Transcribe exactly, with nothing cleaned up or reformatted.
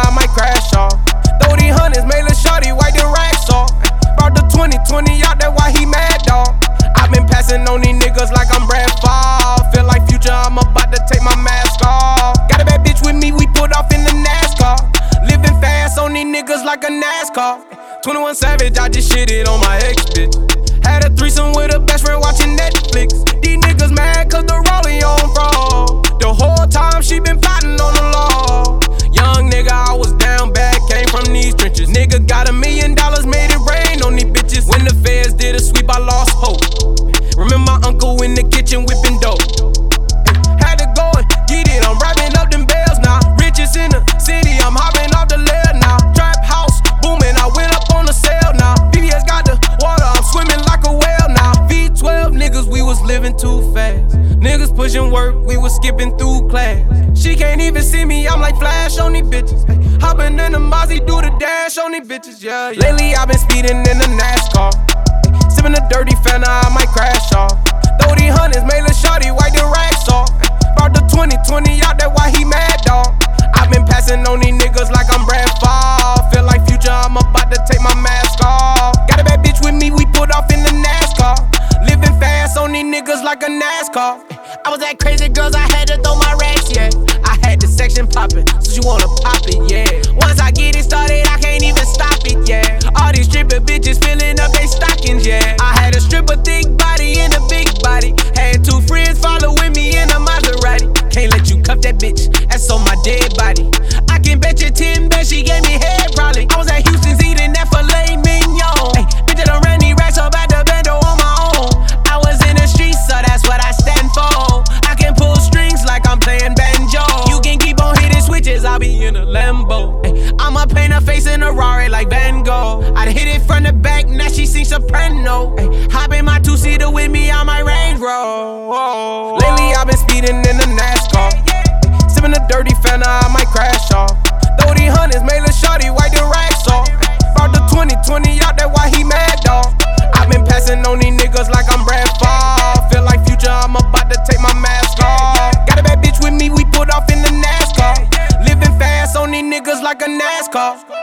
I might crash off. Throw these hundreds, made lil' shorty wipe the racks off. Brought the twenty twenty out, that why he mad, dawg. I been passing on these niggas like I'm Brad Favre. Feel like Future, I'm about to take my mask off. Got a bad bitch with me, we pulled off in the NASCAR. Living fast on these niggas like a NASCAR. twenty-one Savage, I just shitted on my ex bitch. Had a threesome with a best friend watching Netflix. These niggas mad cause the rollie on fraud. The whole time she been plotting on the law. Young nigga, I was down bad, came from these trenches. Nigga got a million dollars, made it rain on these bitches. When the feds did a sweep, I lost hope. Remember my uncle in the kitchen whipping dope. Had to go and get it, I'm wrapping up them bells now. Riches in the city, I'm hopping off the ledge now. Trap house booming, I went up on the sale now. B B S got the water, I'm swimming like a whale now. V twelve niggas, we was living too fast. Niggas pushing work, we was skipping through class. She can't even see me, I'm like Flash on these bitches. Hey, hopping in the Mozzie, do the dash on these bitches, yeah, yeah. Lately I been speeding in the NASCAR. Hey, sipping a dirty Fanta, I might crash off. Throw these hundreds, made lil' shorty wipe the racks off. Hey, brought the twenty twenty out, that why he mad, dawg. I been passing on these niggas like I'm Brad Favre. Feel like Future, I'm about to take my mask off. Got a bad bitch with me, we pulled off in the NASCAR. Living fast on these niggas like a NASCAR. I was at Crazy Girls, I had to throw my racks, yeah. I had the section poppin', so you wanna pop it, yeah. Once I get it started, I can't even stop it, yeah. All these stripper bitches filling up they stockings, yeah. I had a stripper thick body and a big body. Had two friends following me in a Maserati. Can't let you cuff that bitch, that's on my dead body. I can bet you ten bet she gave me head probably. I was at Houston's eating that filet mignon. Hey, bitch, I done ran these racks up at the bando on my own. I was in the streets, so that's what I stand for. I can pull strings like I'm playing banjo. You can keep on hitting switches, I'll be in a Lambo. Ay, I'ma paint her face in a Rari like Van Gogh. I'd hit it from the back, now she sings soprano. Ay, hop in my two-seater with me on my Range Rover. Lately I've been speeding in the NASCAR. Ay, sipping a dirty Fanta, I might crash off. Throw these hundreds, made lil' shorty wipe the racks off. Ay, brought the twenty twenty out, that why he mad, dawg. I been passing on these niggas like I'm Brad Favre. Feel like Future, I'm about to take my mask off. Got a bad bitch with me, we pulled off in the NASCAR. Living fast on these niggas like a NASCAR.